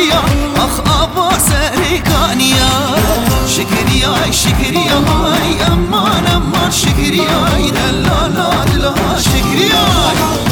شکریا آخ آبا سرکانیا شکریای شکریای امان امان شکریای دلالا دلا شکریای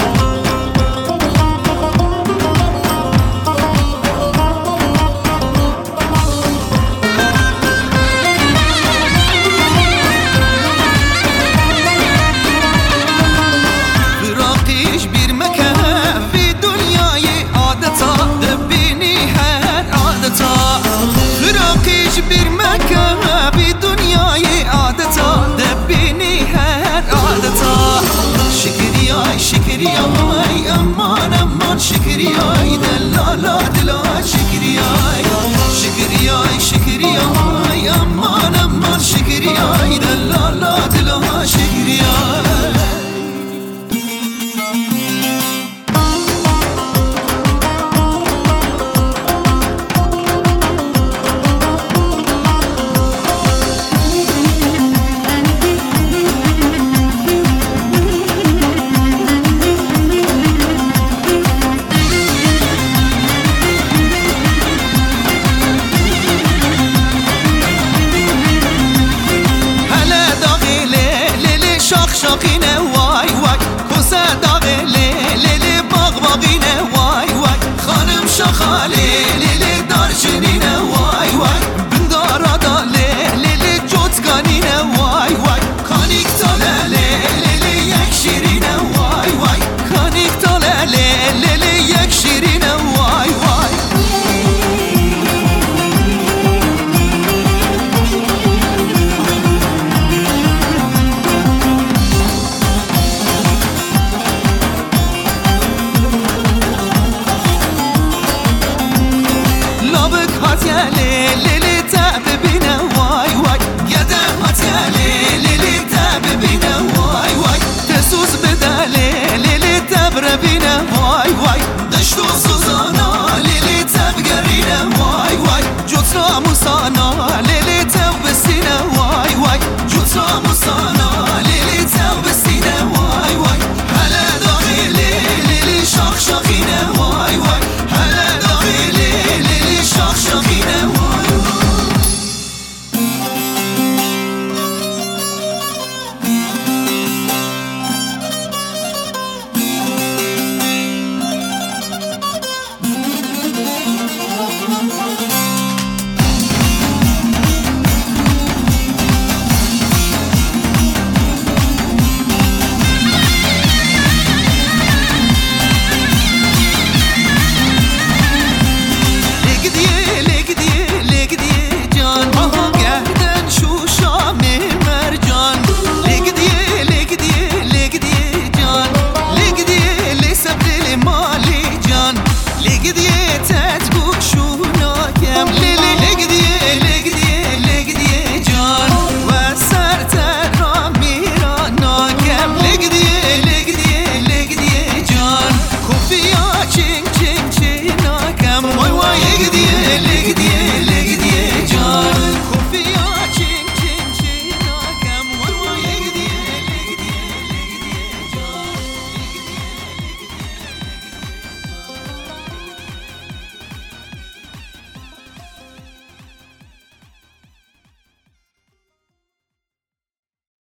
bir meka bir dünyayı adeta debini her adeta şekeriyay şekeriyay aman aman şekeriyay delala dela şekeriyay şekeriyay şekeriyay aman aman şekeriyay delala dela şekeriyay شاقینه وای وای کوسه داغه لیلی باغ باقینه وای وای خانم شاخاله لیلی دارچینینه وای وای بندارا دا لیلی جوتکانینه وای وای کانیک تاله لیلی یک شیرینه وای وای کانیک تاله لیلی یک شیرینه وای وای لیلی تا ببینه وای وای یادم هات لیلی تا ببینه وای وای تسوز بده لیلی تا بربینه وای وای دشت و سوزانا لیلی تا بگرینه وای وای جوتا موسانا لیلی تا بسینه وای وای جوتا موسانا لیلی تا بسینه وای وای هلا داغی لیلی شاخ شاخینه وای وای هلا داغی لیلی شاخ شاخینه وای Çing çing çing nakam vay vay gidi